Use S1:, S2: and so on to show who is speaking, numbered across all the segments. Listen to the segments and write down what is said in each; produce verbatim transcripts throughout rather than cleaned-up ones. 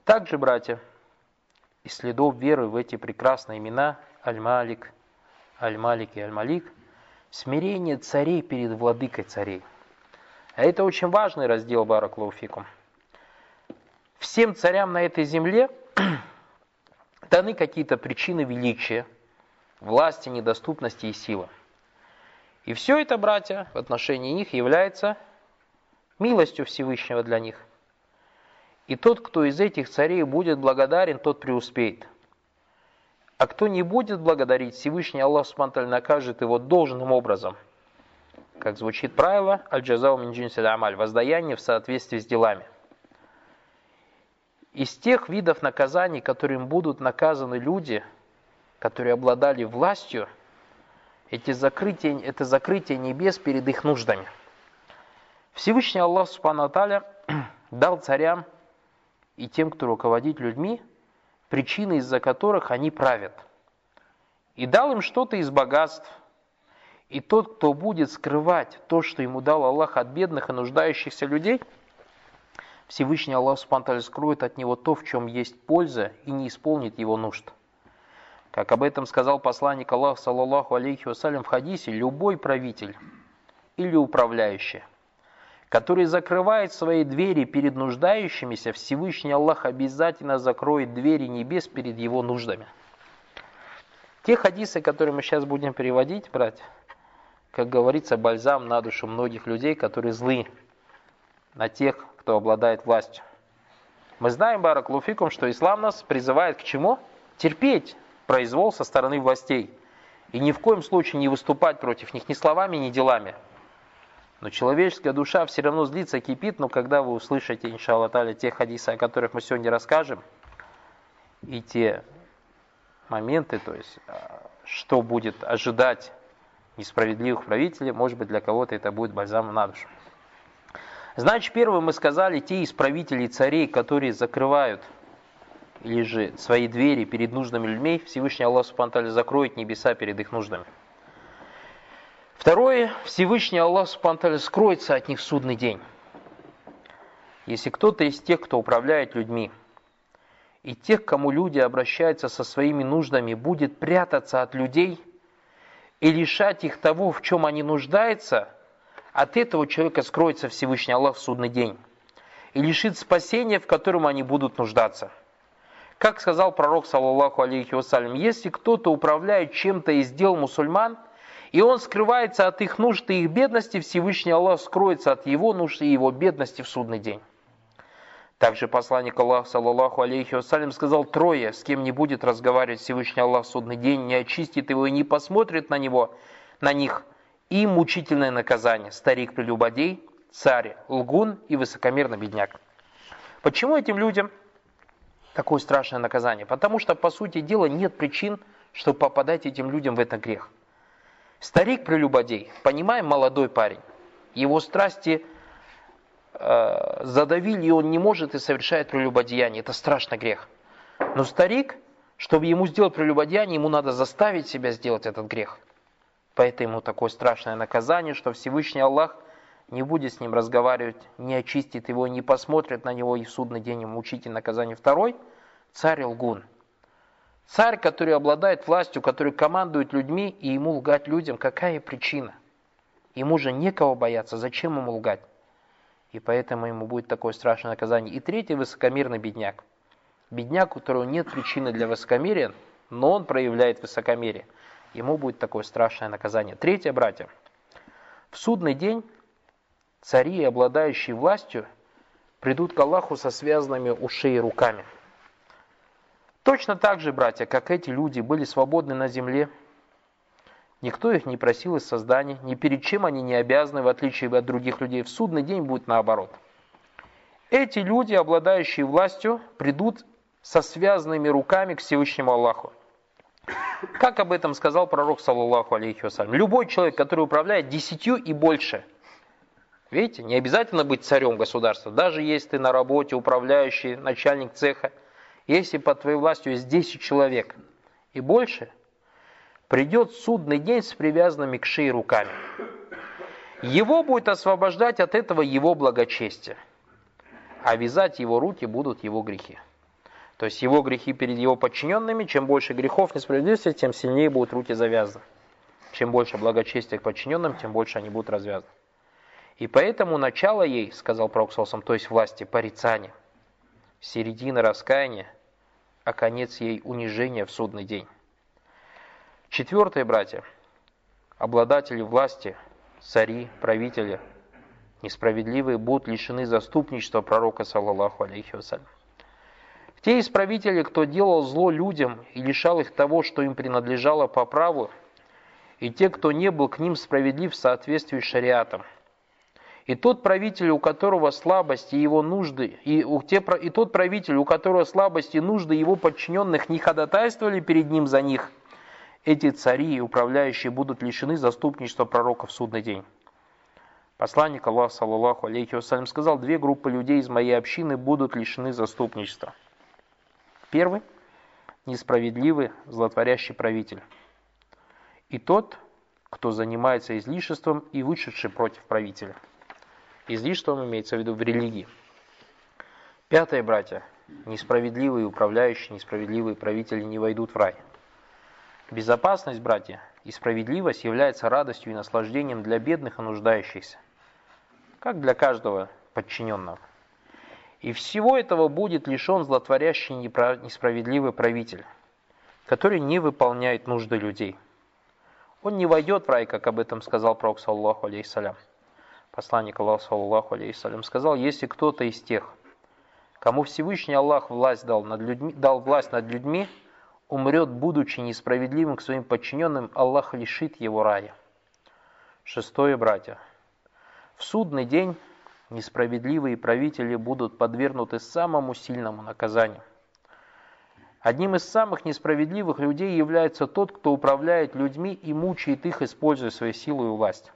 S1: Также, братья, из следов веры в эти прекрасные имена Аль-Малик, Аль-Малик и Аль-Малик, смирение царей перед владыкой царей. А это очень важный раздел, баракаллаху фикум. Всем царям на этой земле даны какие-то причины величия, власти, недоступности и силы. И все это, братья, в отношении них является милостью Всевышнего для них. И тот, кто из этих царей будет благодарен, тот преуспеет. А кто не будет благодарить, Всевышний Аллах Субхану ва Тааля накажет его должным образом. Как звучит правило, аль-джазау мин джинсил амаль, воздаяние в соответствии с делами. Из тех видов наказаний, которым будут наказаны люди, которые обладали властью, эти закрытия, это закрытие небес перед их нуждами. Всевышний Аллах Субхану ва Тааля дал царям и тем, кто руководит людьми, причины, из-за которых они правят. И дал им что-то из богатств. И тот, кто будет скрывать то, что ему дал Аллах от бедных и нуждающихся людей, Всевышний Аллах Субхану ва Тааля скроет от него то, в чем есть польза, и не исполнит его нужд. Как об этом сказал посланник Аллаха, саллаллаху алейхи вассалям, в хадисе: любой правитель или управляющий, который закрывает свои двери перед нуждающимися, Всевышний Аллах обязательно закроет двери небес перед его нуждами. Те хадисы, которые мы сейчас будем переводить, братья, как говорится, бальзам на душу многих людей, которые злы на тех, кто обладает властью. Мы знаем, баракаллаху фикум, что ислам нас призывает к чему? Терпеть произвол со стороны властей. И ни в коем случае не выступать против них ни словами, ни делами. Но человеческая душа все равно злится, кипит, но когда вы услышите, иншаллах та'аля, те хадисы, о которых мы сегодня расскажем, и те моменты, то есть, что будет ожидать несправедливых правителей, может быть, для кого-то это будет бальзамом на душу. Значит, первым мы сказали, те из правителей царей, которые закрывают или же свои двери перед нужными людьми, Всевышний Аллах Субхану ва Тааля закроет небеса перед их нуждами. Второе, Всевышний Аллах Субхану ва Тааля скроется от них в судный день. Если кто-то из тех, кто управляет людьми, и тех, к кому люди обращаются со своими нуждами, будет прятаться от людей и лишать их того, в чем они нуждаются, от этого человека скроется Всевышний Аллах в судный день и лишит спасения, в котором они будут нуждаться. Как сказал пророк, саллаллаху алейхи вассалям, если кто-то управляет чем-то из дел мусульман, и он скрывается от их нужд и их бедности, Всевышний Аллах скроется от его нужд и его бедности в судный день. Также посланник Аллаха, саллаллаху алейхи вассалям, сказал: трое, с кем не будет разговаривать Всевышний Аллах в судный день, не очистит его и не посмотрит на него, на них, и мучительное наказание: старик-прелюбодей, царь, лгун и высокомерный бедняк. Почему этим людям такое страшное наказание? Потому что, по сути дела, нет причин, чтобы попадать этим людям в этот грех. Старик-прелюбодей, понимаем, молодой парень, его страсти э, задавили, и он не может и совершает прелюбодеяние. Это страшный грех. Но старик, чтобы ему сделать прелюбодеяние, ему надо заставить себя сделать этот грех. Поэтому такое страшное наказание, что Всевышний Аллах не будет с ним разговаривать, не очистит его, не посмотрит на него, и в судный день ему мучительное наказание. Второй – царь-лгун. Царь, который обладает властью, который командует людьми, и ему лгать людям, какая причина? Ему же некого бояться, зачем ему лгать? И поэтому ему будет такое страшное наказание. И третий – высокомерный бедняк. Бедняк, у которого нет причины для высокомерия, но он проявляет высокомерие. Ему будет такое страшное наказание. Третье, братья. В судный день цари, обладающие властью, придут к Аллаху со связанными ушей и руками. Точно так же, братья, как эти люди были свободны на земле, никто их не просил из создания, ни перед чем они не обязаны, в отличие от других людей. В судный день будет наоборот. Эти люди, обладающие властью, придут со связанными руками к Всевышнему Аллаху. Как об этом сказал пророк, саллаллаху алейхи вассалям, любой человек, который управляет десятью и больше, видите, не обязательно быть царем государства, даже если ты на работе, управляющий, начальник цеха, если под твоей властью есть десять человек и больше, придет судный день с привязанными к шее руками. Его будет освобождать от этого его благочестие, а вязать его руки будут его грехи. То есть его грехи перед его подчиненными, чем больше грехов, несправедливости, тем сильнее будут руки завязаны. Чем больше благочестия к подчиненным, тем больше они будут развязаны. И поэтому начало ей, сказал пророк саллаллаху алейхи ва саллям, то есть власти, порицание, середина раскаяния, а конец ей унижение в судный день. Четвертое, братья, обладатели власти, цари, правители, несправедливые будут лишены заступничества пророка, саллаллаху алейхи ва саллям. Те из правителей, кто делал зло людям и лишал их того, что им принадлежало по праву, и те, кто не был к ним справедлив в соответствии с шариатом. И тот правитель, у которого слабость и его нужды, и, у те, и тот правитель, у которого слабость и нужды его подчиненных не ходатайствовали перед ним за них, эти цари и управляющие будут лишены заступничества пророка в судный день. Посланник Аллаха, саллаллаху алейхи ва саллям, сказал: две группы людей из моей общины будут лишены заступничества. Первый – несправедливый, злотворящий правитель. И тот, кто занимается излишеством и вышедший против правителя. Излишеством имеется в виду в религии. Пятое, братья, несправедливые управляющие, несправедливые правители не войдут в рай. Безопасность, братья, и справедливость является радостью и наслаждением для бедных и нуждающихся, как для каждого подчиненного. И всего этого будет лишен злотворящий несправедливый правитель, который не выполняет нужды людей. Он не войдет в рай, как об этом сказал пророк, саллаллаху алейхи ва саллям. Посланник Аллаха, саллаллаху алейхи ва саллям, сказал: если кто-то из тех, кому Всевышний Аллах власть дал, над людьми, дал власть над людьми, умрет, будучи несправедливым к своим подчиненным, Аллах лишит его рая. Шестое, братья. В судный день несправедливые правители будут подвергнуты самому сильному наказанию. Одним из самых несправедливых людей является тот, кто управляет людьми и мучает их, используя свою силу и власть.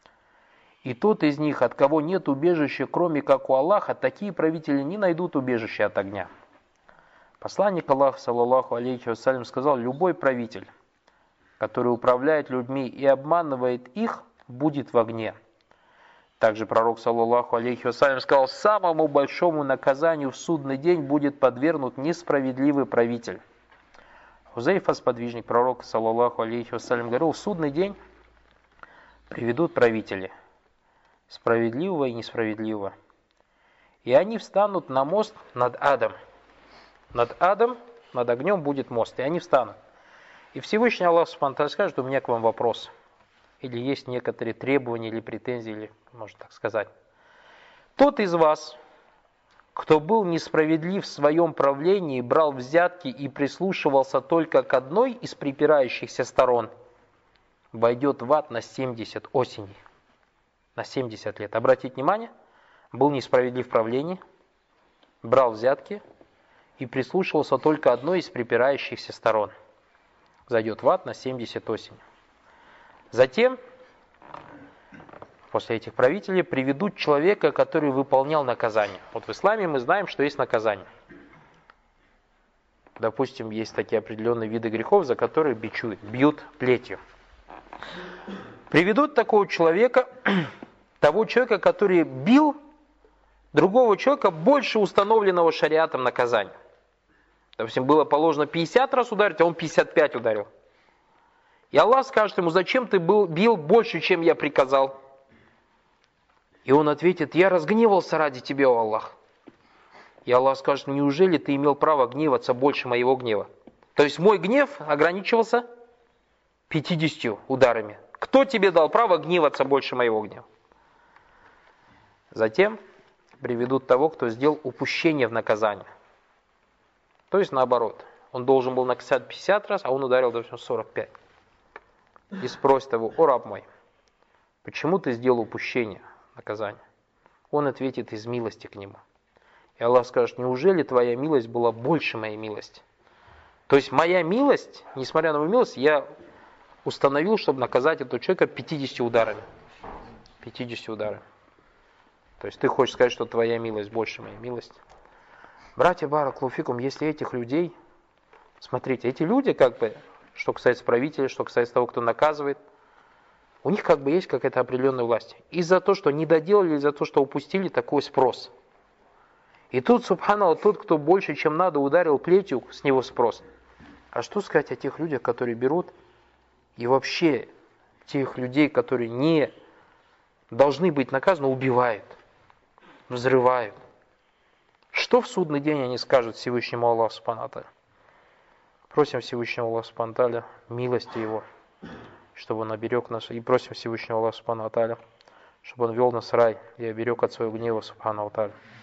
S1: И тот из них, от кого нет убежища, кроме как у Аллаха, такие правители не найдут убежища от огня. Посланник Аллаха, саллаллаху алейхи ва саллям, сказал: любой правитель, который управляет людьми и обманывает их, будет в огне. Также пророк, саллаллаху алейхи ва саллям, сказал: самому большому наказанию в судный день будет подвергнут несправедливый правитель. Хузейфа, сподвижник пророка, саллаллаху алейхи ва саллям, говорил: в судный день приведут правители, справедливого и несправедливого, и они встанут на мост над адом. Над адом, над огнем будет мост, и они встанут. И Всевышний Аллах субхану ва тааля скажет: у меня к вам вопрос. Или есть некоторые требования или претензии, или, можно так сказать. Тот из вас, кто был несправедлив в своем правлении, брал взятки и прислушивался только к одной из припирающихся сторон, войдет в ад на семьдесят осеней. На семьдесят лет. Обратите внимание, был несправедлив в правлении, брал взятки и прислушивался только одной из припирающихся сторон. Зайдет в ад на семьдесят осеней. Затем, после этих правителей, приведут человека, который выполнял наказание. Вот в исламе мы знаем, что есть наказание. Допустим, есть такие определенные виды грехов, за которые бичуют, бьют плетью. Приведут такого человека, того человека, который бил другого человека больше установленного шариатом наказания. Допустим, было положено пятьдесят раз ударить, а он пятьдесят пять ударил. И Аллах скажет ему: зачем ты был, бил больше, чем я приказал? И он ответит: я разгневался ради тебя, о Аллах. И Аллах скажет: неужели ты имел право гневаться больше моего гнева? То есть мой гнев ограничивался пятьюдесятью ударами. Кто тебе дал право гневаться больше моего гнева? Затем приведут того, кто сделал упущение в наказании. То есть наоборот. Он должен был наказать пятьдесят раз, а он ударил, допустим, сорок пять. И спросит его: о раб мой, почему ты сделал упущение наказания? Он ответит: из милости к нему. И Аллах скажет: неужели твоя милость была больше моей милости? То есть моя милость, несмотря на мою милость, я установил, чтобы наказать этого человека пятьюдесятью ударами. пятьюдесятью ударами. То есть ты хочешь сказать, что твоя милость больше моей милости? Братья, баракаллаху фикум, если этих людей, смотрите, эти люди, как бы, что касается правителя, что касается того, кто наказывает, у них как бы есть какая-то определенная власть. И за то, что не доделали, и за то, что упустили, такой спрос. И тут, субханаллах, тот, кто больше, чем надо, ударил плетью, с него спрос. А что сказать о тех людях, которые берут и вообще тех людей, которые не должны быть наказаны, убивают, взрывают? Что в судный день они скажут Всевышнему Аллаху субхану ва тааля? Просим Всевышнего Аллаха субхану ва тааля милости Его, чтобы Он оберег нас. И просим Всевышнего Аллаха субхану ва тааля, чтобы Он вел нас в рай и оберег от своего гнева субхану ва тааля.